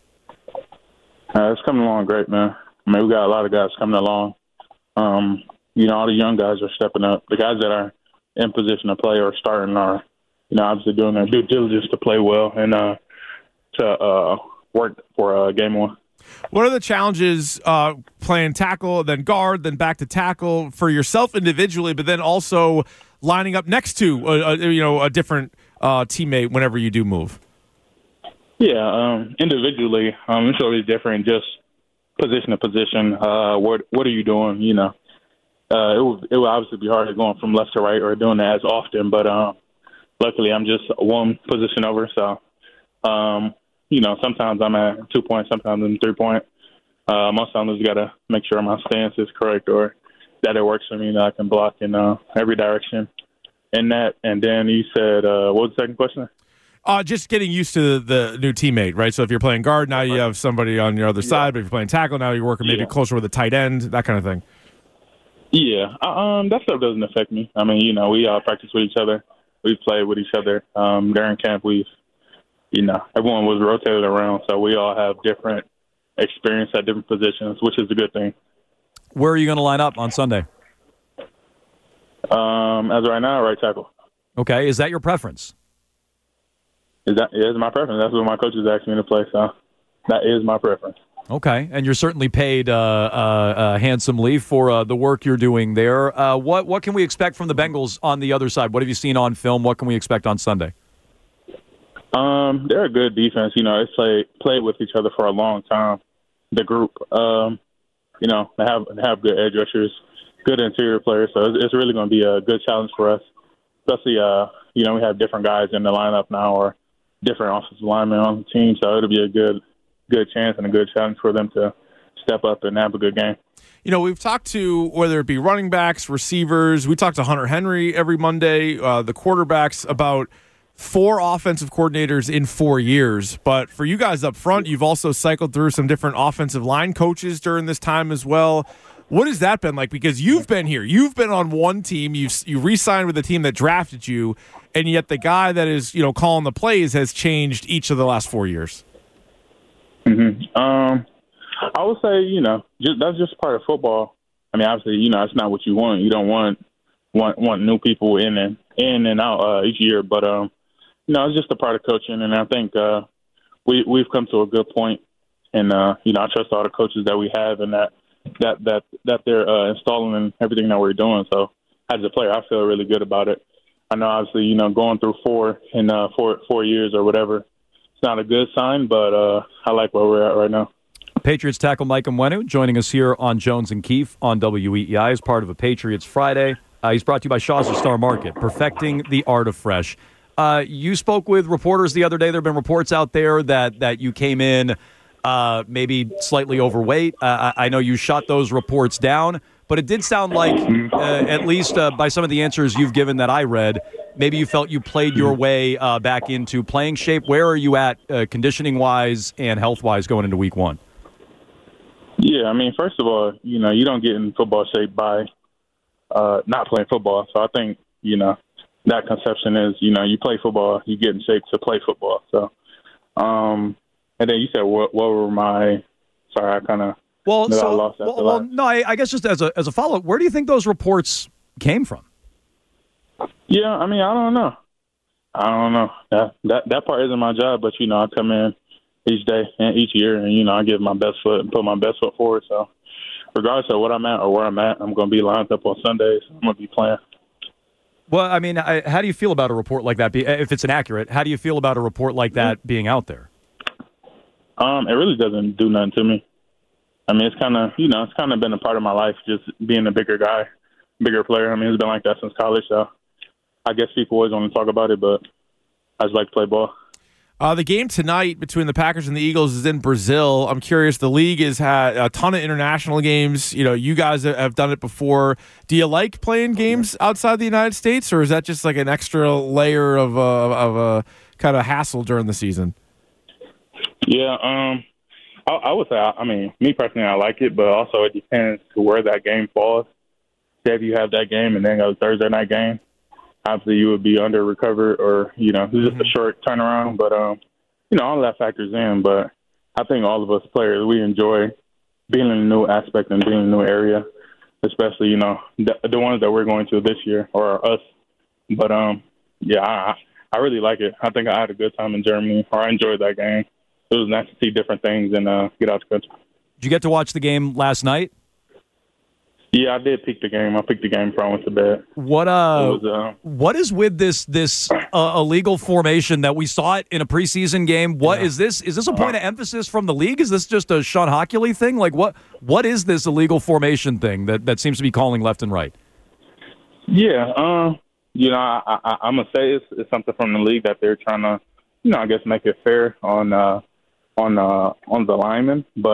S17: It's coming along great, man. I mean, we got a lot of guys coming along. All the young guys are stepping up. The guys that are in position to play or starting are, obviously doing their due diligence to play well and to work for game 1.
S8: What are the challenges playing tackle, then guard, then back to tackle for yourself individually, but then also lining up next to a different teammate whenever you do move?
S17: Yeah, individually, it's always different. Just position to position. What are you doing? It would obviously be harder going from left to right or doing that as often. But luckily, I'm just 1 position over. So, sometimes I'm at 2 points, sometimes I'm 3 point. Most times I just got to make sure my stance is correct or that it works for me, that I can block in every direction. In that, and then you said, what was the second question?
S8: Just getting used to the new teammate, right? So if you're playing guard, now you have somebody on your other side, but if you're playing tackle, now you're working maybe closer with a tight end, that kind of thing.
S17: Yeah, that stuff doesn't affect me. I mean, we all practice with each other. We play with each other. During camp, everyone was rotated around, so we all have different experience at different positions, which is a good thing.
S9: Where are you going to line up on Sunday?
S17: As of right now, right tackle.
S9: Okay, is that your preference?
S17: Is my preference. That's what my coaches asked me to play, so that is my preference.
S9: Okay, and you're certainly paid handsomely for the work you're doing there. What can we expect from the Bengals on the other side? What have you seen on film? What can we expect on Sunday?
S17: They're a good defense. They played with each other for a long time. The group, they have good edge rushers, good interior players, so it's really going to be a good challenge for us. Especially, we have different guys in the lineup now or different offensive linemen on the team, so it'll be a good chance and a good challenge for them to step up and have a good game.
S8: we've talked to, whether it be running backs, receivers, we talk to Hunter Henry every Monday, the quarterbacks, about 4 offensive coordinators in 4 years. But for you guys up front, you've also cycled through some different offensive line coaches during this time as well. What has that been like? Because you've been here. You've been on one team. You re-signed with the team that drafted you, and yet the guy that is, calling the plays has changed each of the last 4 years.
S17: I would say, that's just part of football. I mean, obviously, it's not what you want. You don't want new people in and out each year. But, it's just a part of coaching. And I think we've come to a good point. And, I trust all the coaches that we have and that they're installing in everything that we're doing. So as a player, I feel really good about it. I know, obviously, going through 4 in 4 years or whatever, it's not a good sign, but I like where we're at right now.
S9: Patriots tackle Mike Onwenu joining us here on Jones and Keefe on WEEI as part of a Patriots Friday. He's brought to you by Shaw's Star Market, perfecting the art of fresh. You spoke with reporters the other day. There have been reports out there that you came in maybe slightly overweight. I know you shot those reports down, but it did sound like, at least by some of the answers you've given that I read, maybe you felt you played your way back into playing shape. Where are you at conditioning-wise and health-wise going into week 1?
S17: Yeah, I mean, first of all, you don't get in football shape by not playing football. So I think, that conception is, you play football, you get in shape to play football. So, and then you said, what were my? Sorry, I kind of lost that.
S9: Well, no, I guess just as a follow-up, where do you think those reports came from?
S17: Yeah, I mean, I don't know. That part isn't my job, but I come in each day and each year, and I give my best foot and put my best foot forward. So, regardless of what I'm at or where I'm at, I'm going to be lined up on Sundays. I'm going to be playing.
S9: Well, I mean, how do you feel about a report like that? If it's inaccurate, how do you feel about a report like that being out there?
S17: It really doesn't do nothing to me. I mean, it's kind of been a part of my life, just being a bigger guy, bigger player. I mean, it's been like that since college. So, I guess people always want to talk about it, but I just like to play ball.
S8: The game tonight between the Packers and the Eagles is in Brazil. I'm curious, the league has had a ton of international games. You guys have done it before. Do you like playing games outside the United States, or is that just like an extra layer of a kind of hassle during the season?
S17: Yeah, I would say, I mean, me personally, I like it, but also it depends to where that game falls. Say if you have that game and then go Thursday night game, obviously you would be under recovered or, it's just a short turnaround. But, all that factors in. But I think all of us players, we enjoy being in a new aspect and being in a new area, especially, the ones that we're going to this year or us. But, I really like it. I think I had a good time in Germany, or I enjoyed that game. It was nice to see different things and get out the country.
S9: Did you get to watch the game last night?
S17: Yeah, I did peek the game. I peeked the game before I went to bed.
S9: What is with this illegal formation that we saw it in a preseason game? What is this? Is this a point of emphasis from the league? Is this just a Sean Hockley thing? Like what is this illegal formation thing that seems to be calling left and right?
S17: Yeah, I'm gonna say it's something from the league that they're trying to, I guess make it fair on the linemen. But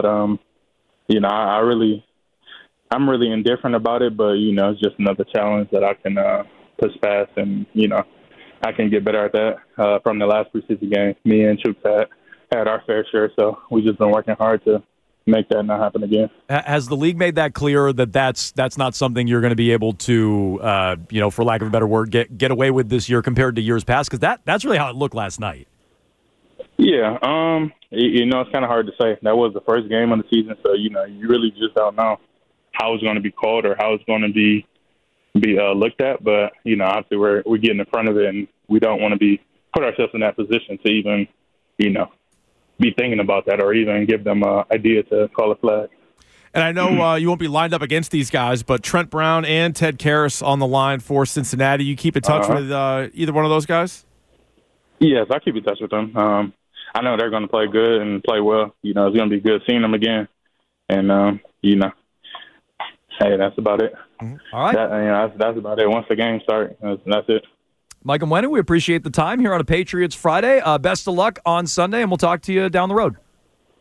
S17: I'm really indifferent about it, but, it's just another challenge that I can push past, and, I can get better at that. From the last preseason game, me and Chooks had our fair share, so we've just been working hard to make that not happen again.
S9: Has the league made that clear that that's not something you're going to be able to, for lack of a better word, get away with this year compared to years past? Because that's really how it looked last night.
S17: Yeah, it's kind of hard to say. That was the first game of the season, so, you really just don't know how it's going to be called or how it's going to be looked at. But, obviously we're getting in front of it, and we don't want to put ourselves in that position to even, be thinking about that or even give them an idea to call a flag.
S8: And I know you won't be lined up against these guys, but Trent Brown and Ted Karras on the line for Cincinnati. You keep in touch with either one of those guys? Yes, I keep in touch with them. I know they're going to play good and play well. It's going to be good seeing them again. And, hey, that's about it.
S9: Mm-hmm. All right.
S8: That's about it. Once the game starts, that's it.
S9: Mike Onwenu, we appreciate the time here on a Patriots Friday. Best of luck on Sunday, and we'll talk to you down the road.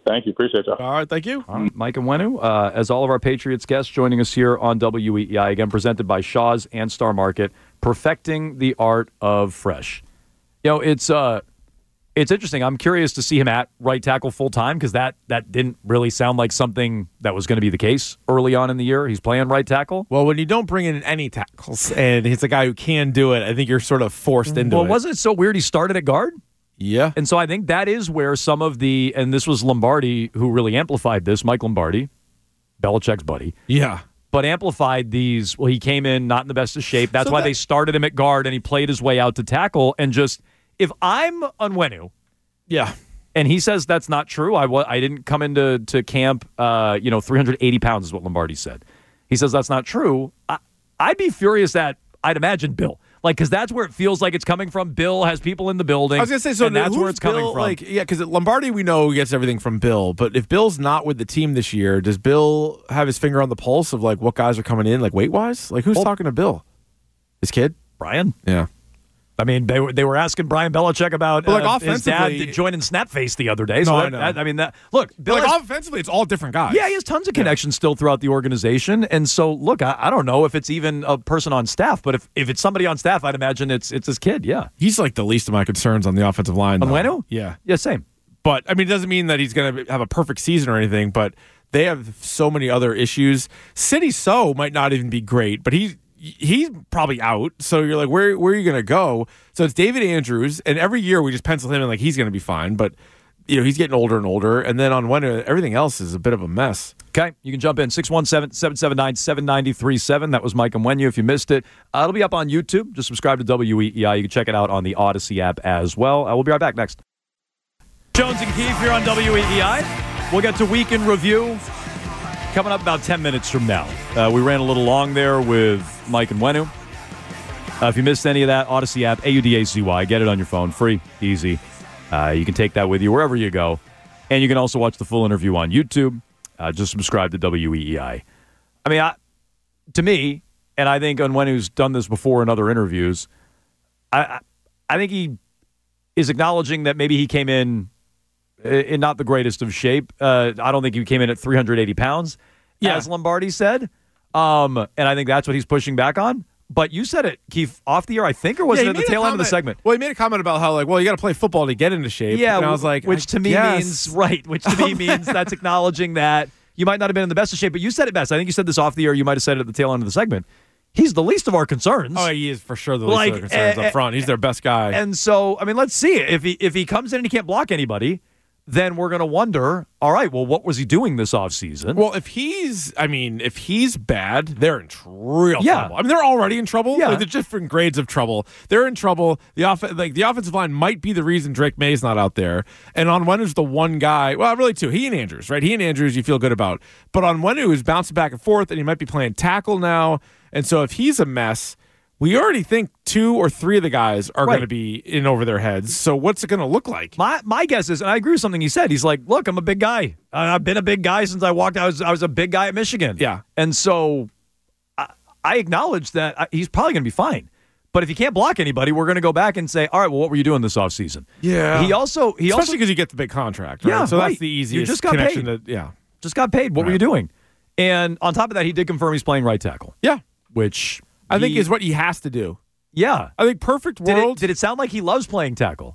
S17: Thank you. Appreciate y'all.
S8: All right. Thank you.
S9: Mike Onwenu, as all of our Patriots guests, joining us here on WEEI, again, presented by Shaw's and Star Market, perfecting the art of fresh. It's interesting. I'm curious to see him at right tackle full time because that didn't really sound like something that was going to be the case early on in the year. He's playing right tackle.
S8: Well, when you don't bring in any tackles and he's a guy who can do it, I think you're sort of forced into it.
S9: Well, wasn't it so weird he started at guard?
S8: Yeah.
S9: And so I think that is where some of and this was Lombardi who really amplified this, Mike Lombardi, Belichick's buddy.
S8: Yeah.
S9: But amplified these, he came in not in the best of shape. That's why they started him at guard and he played his way out to tackle. And just, if I'm Onwenu,
S8: yeah,
S9: and he says that's not true, I didn't come into camp, 380 pounds is what Lombardi said. He says that's not true. I'd be furious at, I'd imagine, Bill. Because that's where it feels like it's coming from. Bill has people in the building.
S8: I was going to say, so
S9: that's where it's coming from.
S8: Because Lombardi, we know, gets everything from Bill. But if Bill's not with the team this year, does Bill have his finger on the pulse of, what guys are coming in, weight-wise? Who's talking to Bill? His kid?
S9: Brian?
S8: Yeah.
S9: I mean, they were asking Brian Belichick about his dad joining Snapface the other day. So
S8: I know.
S9: Look, Bill
S8: offensively, it's all different guys.
S9: Yeah, he has tons of connections still throughout the organization. And so, look, I don't know if it's even a person on staff, but if it's somebody on staff, I'd imagine it's his kid, yeah.
S8: He's the least of my concerns on the offensive line.
S9: Onwenu?
S8: Yeah.
S9: Yeah, same.
S8: But, it doesn't mean that he's going to have a perfect season or anything, but they have so many other issues. City So might not even be great, but he's probably out. So you're like, where are you going to go? So it's David Andrews, and every year we just pencil him in he's going to be fine. But he's getting older and older, and then on Wednesday, everything else is a bit of a mess.
S9: Okay, you can jump in 617-779-7937. That was Mike Onwenu. If you missed it, it'll be up on YouTube. Just subscribe to WEEI. You can check it out on the Odyssey app as well. We'll be right back next. Jones and Keefe here on WEEI. We'll get to Week in Review coming up about 10 minutes from now. We ran a little long there with Mike Onwenu. If you missed any of that, Odyssey app, AUDACY. Get it on your phone. Free, easy. You can take that with you wherever you go. And you can also watch the full interview on YouTube. Just subscribe to WEEI. I mean, to me, and I think Onwenu's done this before in other interviews, I think he is acknowledging that maybe he came in not the greatest of shape. I don't think he came in at 380 pounds, as Lombardi said. And I think that's what he's pushing back on. But you said it, Keith, off the air, I think, or was it at the tail end of the segment?
S8: Well, he made a comment about how, you got to play football to get into shape.
S9: Yeah,
S8: and I was like,
S9: which to me means that's acknowledging that you might not have been in the best of shape. But you said it best. I think you said this off the air. You might have said it at the tail end of the segment. He's the least of our concerns.
S8: Oh, he is for sure the least of our concerns up front. He's their best guy.
S9: And so, I mean, let's see. If he comes in and he can't block anybody, then we're going to wonder, all right, well, what was he doing this offseason?
S8: Well, if he's bad, they're in real trouble. I mean, they're already in trouble.
S9: Yeah.
S8: They're different grades of trouble. They're in trouble. The offensive line might be the reason Drake May's not out there. And Onwenu's the one guy, well, really two. He and Andrews, right? He and Andrews you feel good about. But Onwenu is bouncing back and forth, and he might be playing tackle now. And so if he's a mess, we already think 2 or 3 of the guys are going to be in over their heads. So what's it going to look like?
S9: My guess is, and I agree with something he said, he's like, look, I'm a big guy. I've been a big guy since I walked out. I was a big guy at Michigan.
S8: Yeah.
S9: And so I acknowledge that he's probably going to be fine. But if he can't block anybody, we're going to go back and say, all right, well, what were you doing this offseason?
S8: Yeah.
S9: Especially
S8: because you get the big contract, right?
S9: Yeah,
S8: so that's the easiest connection.
S9: Just got paid. What were you doing? And on top of that, he did confirm he's playing right tackle.
S8: Yeah.
S9: Which
S8: I think is what he has to do.
S9: Yeah.
S8: I think perfect world.
S9: Did it sound like he loves playing tackle?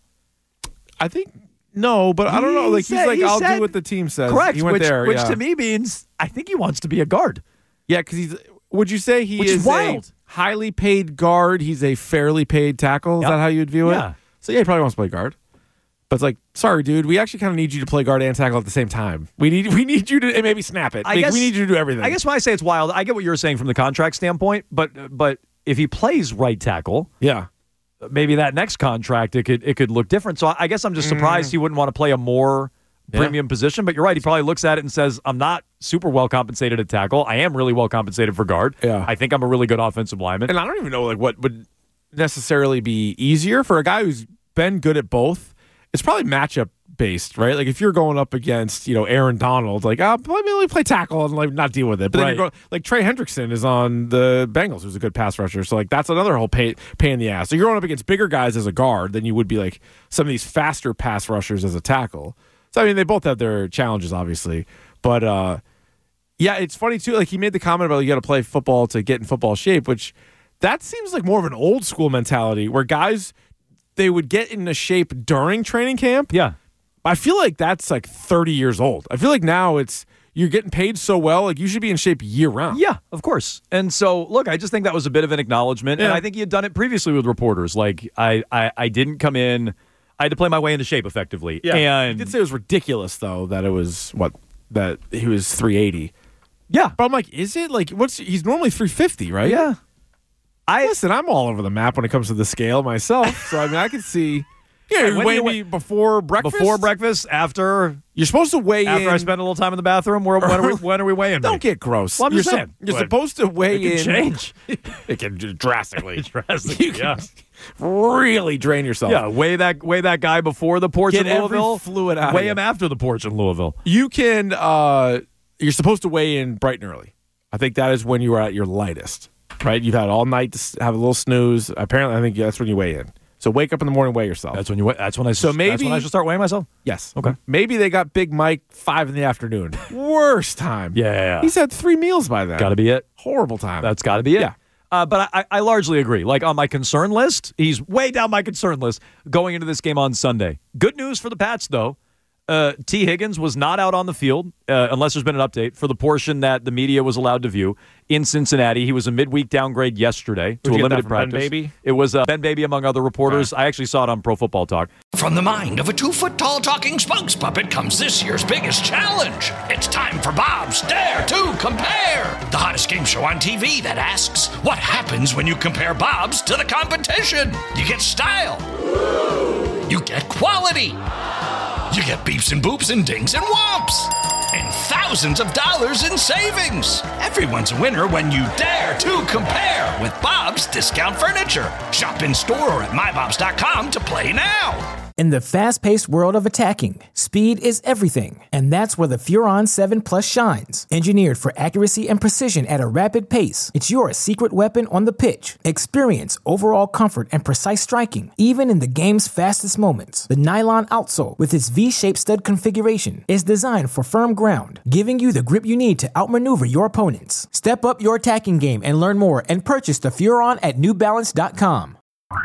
S8: I think no, but I don't know. He's like, I'll do what the team says.
S9: Correct.
S8: He went
S9: which to me means I think he wants to be a guard.
S8: Yeah, because would you say he is
S9: wild.
S8: A highly paid guard? He's a fairly paid tackle? Is that how you would view it?
S9: Yeah.
S8: So he probably wants to play guard. But it's like, sorry, dude, we actually kind of need you to play guard and tackle at the same time. We need you to and maybe snap it. We need you to do everything.
S9: I guess when I say it's wild, I get what you're saying from the contract standpoint, but if he plays right tackle, maybe that next contract it could look different. So I guess I'm just surprised he wouldn't want to play a more premium position. But you're right, he probably looks at it and says, I'm not super well compensated at tackle. I am really well compensated for guard.
S8: Yeah.
S9: I think I'm a really good offensive lineman.
S8: And I don't even know what would necessarily be easier for a guy who's been good at both. It's probably matchup based, right? Like if you're going up against, Aaron Donald, like, let me play tackle and not deal with it. But then you're going, like Trey Hendrickson is on the Bengals, who's a good pass rusher. So that's another whole pain in the ass. So you're going up against bigger guys as a guard than you would be like some of these faster pass rushers as a tackle. So, I mean, they both have their challenges, obviously. But, yeah, it's funny, too. Like, he made the comment about you got to play football to get in football shape, which that seems like more of an old school mentality where guys, they would get into shape during training camp.
S9: Yeah.
S8: I feel like that's like 30 years old. I feel like now you're getting paid so well, like you should be in shape year round.
S9: Yeah, of course. And so, look, I just think that was a bit of an acknowledgement. And I think he had done it previously with reporters. Like, I didn't come in, I had to play my way into shape effectively.
S8: Yeah.
S9: And
S8: he did say it was ridiculous, though, that it was, that he was 380.
S9: Yeah.
S8: But I'm like, is it? Like, he's normally 350, right?
S9: Yeah.
S8: Listen, I'm all over the map when it comes to the scale myself. So, I mean, I can see. Yeah, you weigh me before breakfast?
S9: Before breakfast, after.
S8: You're supposed to weigh
S9: after
S8: in.
S9: I spend a little time in the bathroom. When are we weighing?
S8: Don't get gross.
S9: Well, I'm just saying.
S8: You're supposed to weigh in.
S9: It can change.
S8: It can drastically.
S9: You can
S8: really drain yourself.
S9: Yeah, weigh that guy before the porch
S8: Get
S9: in Louisville.
S8: Every fluid out.
S9: Weigh him after the porch in Louisville.
S8: You can. You're supposed to weigh in bright and early. I think that is when you are at your lightest. Right? You've had all night to have a little snooze. Apparently, I think that's when you weigh in. So wake up in the morning, weigh yourself.
S9: That's when I should start weighing myself.
S8: Yes.
S9: Okay.
S8: Maybe they got Big Mike 5 in the afternoon. Worst time.
S9: Yeah.
S8: He's had 3 meals by then.
S9: Got to be it.
S8: Horrible time.
S9: That's got to be it.
S8: Yeah.
S9: But I largely agree. Like on my concern list, he's way down my concern list going into this game on Sunday. Good news for the Pats, though. T. Higgins was not out on the field, unless there's been an update, for the portion that the media was allowed to view in Cincinnati. He was a midweek downgrade yesterday to a limited practice.
S8: Ben Baby?
S9: It was Ben Baby among other reporters. I actually saw it on Pro Football Talk.
S6: From the mind of a 2-foot-tall talking Spunks puppet comes this year's biggest challenge. It's time for Bob's Dare to Compare, the hottest game show on TV that asks, what happens when you compare Bob's to the competition? You get style. You get quality. You get beeps and boops and dings and whomps. And thousands of dollars in savings. Everyone's a winner when you dare to compare with Bob's Discount Furniture. Shop in store or at mybobs.com to play now.
S18: In the fast-paced world of attacking, speed is everything, and that's where the Furon 7 Plus shines. Engineered for accuracy and precision at a rapid pace, it's your secret weapon on the pitch. Experience overall comfort and precise striking, even in the game's fastest moments. The nylon outsole, with its V-shaped stud configuration, is designed for firm ground, giving you the grip you need to outmaneuver your opponents. Step up your attacking game and learn more and purchase the Furon at newbalance.com.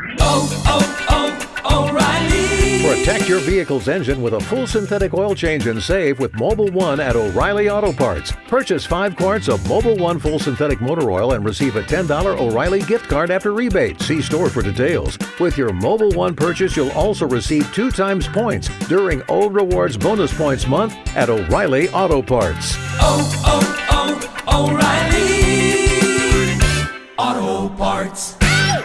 S19: O'Reilly. Protect your vehicle's engine with a full synthetic oil change and save with Mobil 1 at O'Reilly Auto Parts. Purchase 5 quarts of Mobil 1 full synthetic motor oil and receive a $10 O'Reilly gift card after rebate. See store for details. With your Mobil 1 purchase, you'll also receive 2 times points during O Rewards Bonus Points Month at O'Reilly Auto Parts.
S11: O'Reilly Auto Parts.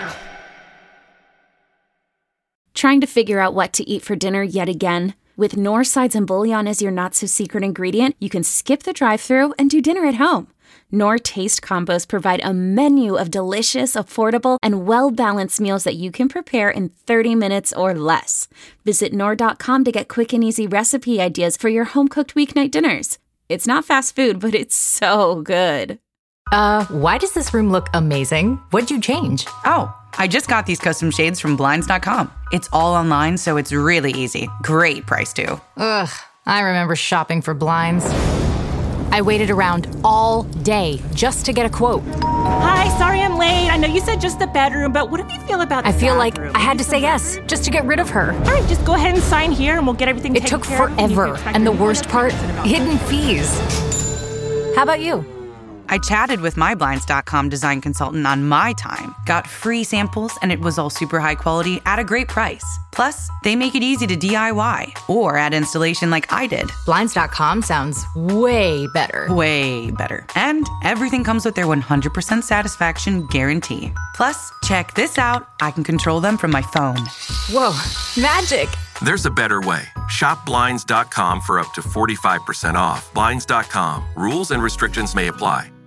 S20: Trying to figure out what to eat for dinner yet again? With Knorr sides and bouillon as your not-so-secret ingredient, you can skip the drive-thru and do dinner at home. Knorr Taste Combos provide a menu of delicious, affordable, and well-balanced meals that you can prepare in 30 minutes or less. Visit Knorr.com to get quick and easy recipe ideas for your home-cooked weeknight dinners. It's not fast food, but it's so good.
S1: Why does this room look amazing? What'd you change?
S2: Oh, I just got these custom shades from Blinds.com. It's all online, so it's really easy. Great price, too.
S1: Ugh, I remember shopping for blinds. I waited around all day just to get a quote.
S3: Hi, sorry I'm late. I know you said just the bedroom, but what do you feel about the
S1: I feel
S3: bathroom?
S1: like I had to say yes just to get rid of her.
S3: All right, just go ahead and sign here and we'll get everything
S1: It
S3: taken
S1: took
S3: care of.
S1: forever, and the worst part, hidden fees. How about you?
S2: I chatted with my Blinds.com design consultant on my time, got free samples, and it was all super high quality at a great price. Plus, they make it easy to DIY or add installation like I did.
S1: Blinds.com sounds way better.
S2: Way better. And everything comes with their 100% satisfaction guarantee. Plus, check this out. I can control them from my phone.
S1: Whoa, magic.
S4: There's a better way. Shop Blinds.com for up to 45% off. Blinds.com. Rules and restrictions may apply.